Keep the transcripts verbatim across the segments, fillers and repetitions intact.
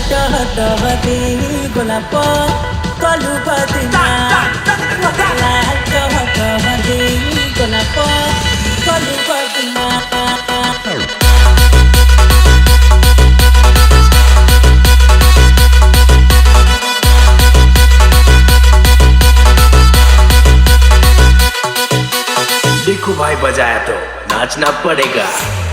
टहटहती गोलाप कलु बदिना मते लाल टहटहती गोलाप कलु बदिना देखो भाई बजाया तो नाचना पड़ेगा।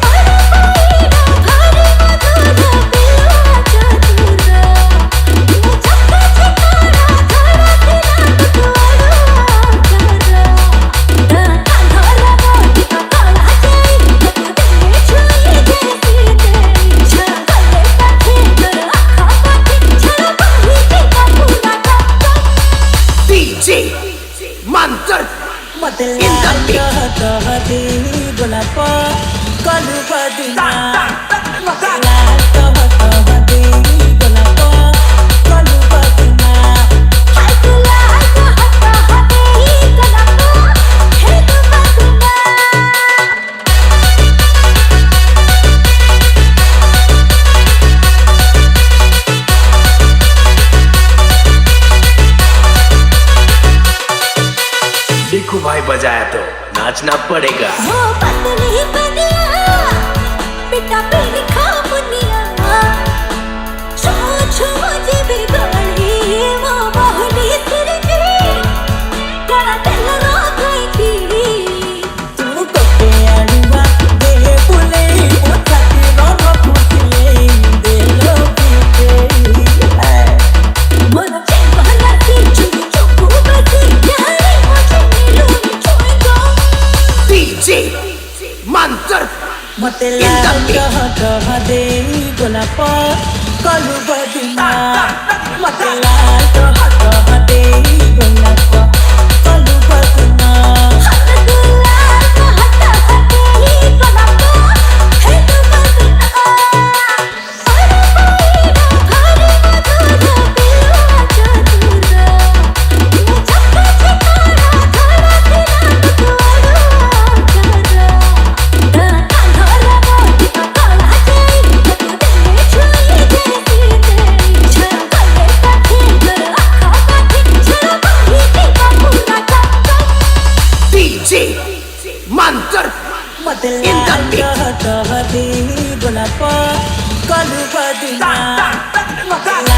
डीजे मंत्र मते लाल टहटहती गोलाप कलु बदिना मते लाल टहटहती गोलाप कलु बदिना हाय तू लाल टहटहती गोलाप हे तू बदिना देखो भाई बजाया तो नाचना पड़ेगा। हो पतली बनिया पिटा पे खा मुनिया छो छो जे बिगड़ी वो बहुली सिरजी करा दिल रो गई थी तू कटे आड़ुआ दे बुले वो छाती रो फुसले दे लो पीते मन चेहरा की चुनी चुकू बसी यारी मुझे डीजे मंत्र मते लाल टहटहती गोलाप कलु बदिना मते लाल टहटहती गोलाप कलु बदिना हाय तू लाल टहटहती गोलाप हे तू बदिना अरे भाई हरे मधुर पिलवा चतुरा ये चक्का चकारा धरा दिना मंत्र मते लाल टहटहती गोलाप कलु बदिना मते